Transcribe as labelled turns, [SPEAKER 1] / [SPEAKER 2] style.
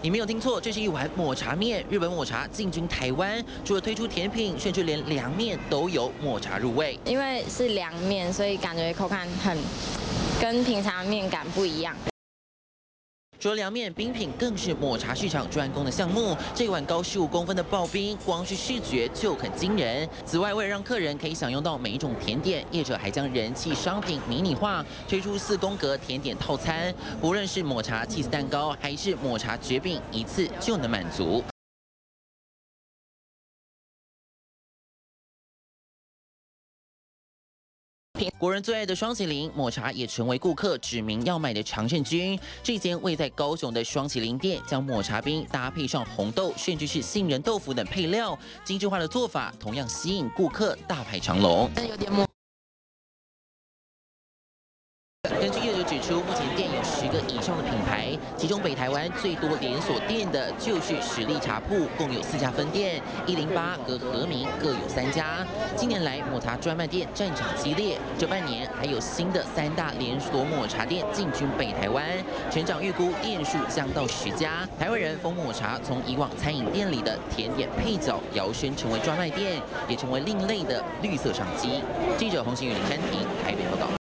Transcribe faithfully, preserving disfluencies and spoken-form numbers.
[SPEAKER 1] 你没有听错，这是一碗抹茶面。日本抹茶进军台湾，除了推出甜品，甚至连凉面都有抹茶入味。
[SPEAKER 2] 因为是凉面，所以感觉口感很跟平常面感不一样。
[SPEAKER 1] 除了凉面，冰品更是抹茶市场专攻的项目。这碗高十五公分的刨冰，光是视觉就很惊人。此外，为了让客人可以享用到每一种甜点，业者还将人气商品迷你化，推出四宫格甜点套餐。不论是抹茶起司蛋糕，还是抹茶蕨饼，一次就能满足。 国人最爱的双麒麟抹茶也成为顾客指名要买的常胜军。这间位在高雄的双麒麟店，将抹茶冰搭配上红豆，甚至是杏仁豆腐等配料，精致化的做法同样吸引顾客大排长龙。
[SPEAKER 2] 但有点抹。
[SPEAKER 1] 根据业者指出，目前店有十个以上的品牌，其中北台湾最多连锁店的就是实力茶铺，共有四家分店，一零八和和明各有三家。近年来，抹茶专卖店战场激烈，这半年还有新的三大连锁抹茶店进军北台湾，成长预估店数将到十家。台湾人封抹茶，从以往餐饮店里的甜点配角，摇身成为专卖店，也成为另类的绿色商机。记者洪行宇、林山婷台北报道。